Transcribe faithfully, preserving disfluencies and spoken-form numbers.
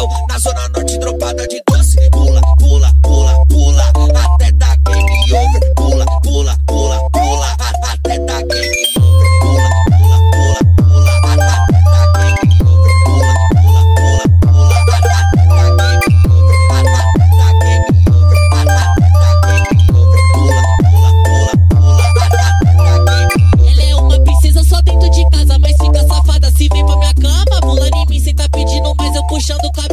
Então, na zona norte, dropada de doce. Pula, pula, pula, pula, até dar game over. Pula, pula, pula, pula, até dar game over. Pula, pula, pula, pula, até dar game over. Pula, pula, pula, pula, até dar game over. Até dar game over, até dar game over. Pula, pula, pula, pula, até dar game over. Ela é uma princesa só dentro de casa, mas fica safada se vem pra minha cama. Pulando em mim, cê tá pedindo, mas eu puxando o